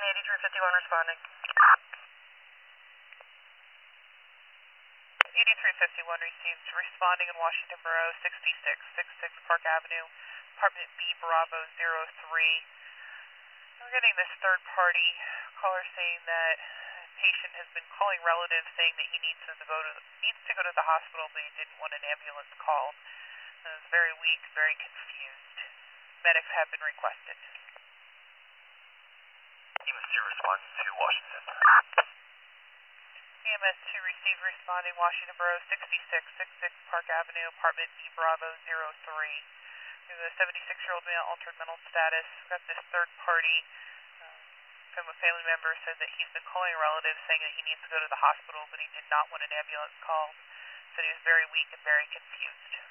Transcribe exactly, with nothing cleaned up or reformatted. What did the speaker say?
eighty-three fifty-one responding. eighty-three fifty-one received, responding in Washington Borough, sixty-six sixty-six Park Avenue, apartment B Bravo zero three. We're getting this third party caller saying that patient has been calling relatives saying that he needs to go to needs to go to the hospital, but he didn't want an ambulance called. He was very weak, very confused. Medics have been requested. E M S two responding to Washington. E M S two received, responding Washington Borough, sixty-six sixty-six Park Avenue, apartment B Bravo zero three. We have a seventy-six-year-old male, altered mental status. We've got this third party um, from a family member said that he's been calling a relative saying that he needs to go to the hospital, but he did not want an ambulance called. Said he was very weak and very confused.